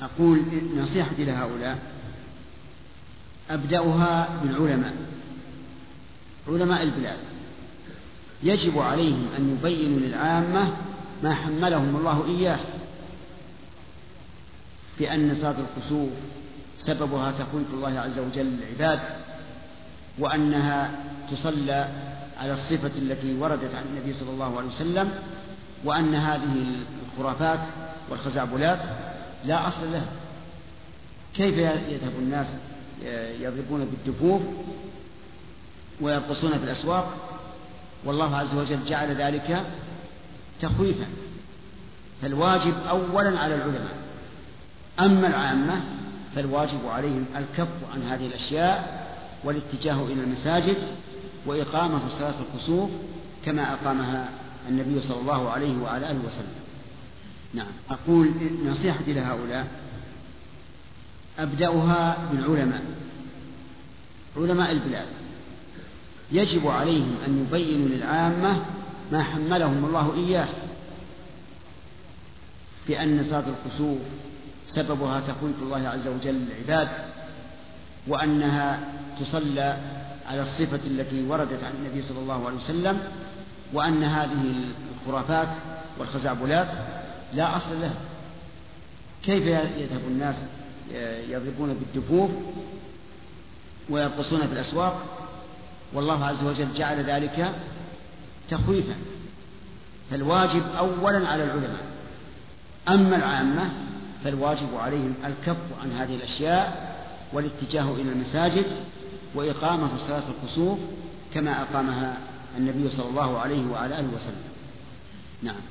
أقول نصيحتي لهؤلاء أبدأها بالعلماء، علماء البلاد. يجب عليهم أن يبينوا للعامة ما حملهم الله إياه، بأن صلاة الكسوف سببها تخويف الله عز وجل للعباد، وأنها تصلى على الصفة التي وردت عن النبي صلى الله عليه وسلم، وأن هذه الخرافات والخزعبلات لا أصل لها. كيف يذهب الناس يضربون بالدفوف ويرقصون في الأسواق والله عز وجل جعل ذلك تخويفا؟ فالواجب أولا على العلماء، أما العامة فالواجب عليهم الكف عن هذه الأشياء والاتجاه إلى المساجد وإقامة صلاة الكسوف كما أقامها النبي صلى الله عليه وعلى آله وسلم. نعم. أقول نصيحتي لهؤلاء أبدأها بالعلماء، علماء البلاد. يجب عليهم أن يبينوا للعامة ما حملهم الله إياه، بأن صلاة الكسوف سببها تخويف الله عز وجل للعباد، وأنها تصلى على الصفة التي وردت عن النبي صلى الله عليه وسلم، وأن هذه الخرافات والخزعبلات لا أصل لها. كيف يذهب الناس يضربون بالدفوف ويرقصون في الأسواق والله عز وجل جعل ذلك تخويفا؟ فالواجب أولا على العلماء، أما العامة فالواجب عليهم الكف عن هذه الأشياء والاتجاه إلى المساجد وإقامة صلاة الكسوف كما أقامها النبي صلى الله عليه وعلى آله وسلم. نعم.